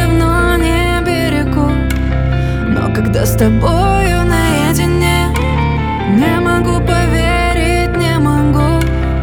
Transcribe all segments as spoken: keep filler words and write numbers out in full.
давно не берегу, но когда с тобою наедине, не могу поверить, не могу.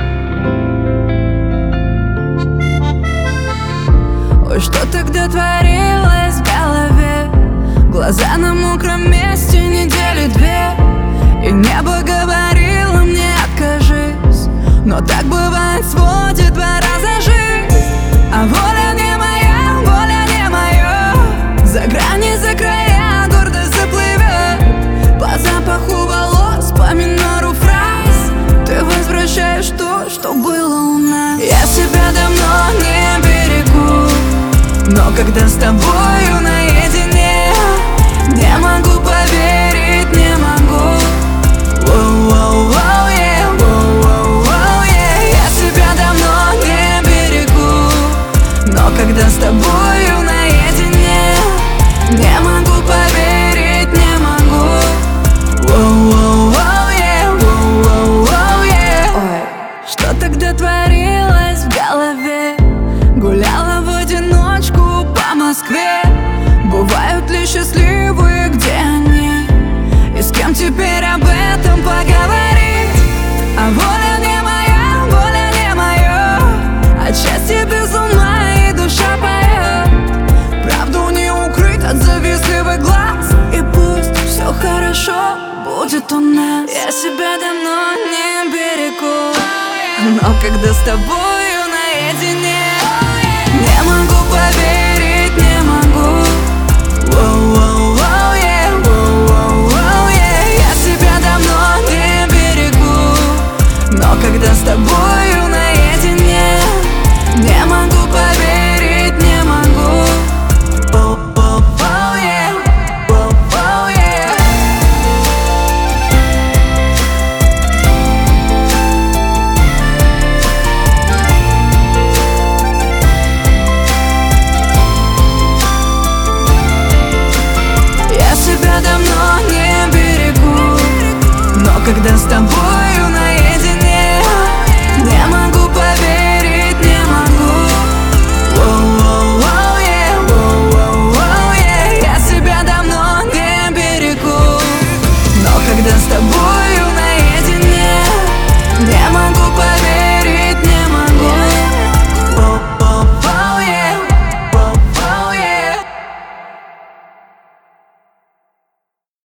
Ой, что тогда творилось в голове? Глаза на мокром месте недели две, и небо говорило мне откажись, но так бывает, сводит два раза жизнь. А воля не моя, воля не моя, за грани, за края гордо заплывет. По запаху волос, по минору фраз ты возвращаешь то, что было у нас. Я себя давно не берегу, но когда с тобою наедине, не могу поверить, не могу. Воу-воу-воу, yeah, воу-воу-воу, yeah. Я себя давно не берегу, но когда с тобою наедине, не могу поверить, не могу. Воу-воу-воу, yeah, воу-воу-воу, yeah. Ой, что тогда творилось в голове? Гуляла в одиночку по Москве. Бывают ли счастливые, где они? И с кем теперь об этом поговорить? А воля не моя, воля не моя, от счастья без ума и душа поет. Правду не укрыть от завистливых глаз, и пусть все хорошо будет у нас. Я себя давно не берегу, но когда с тобой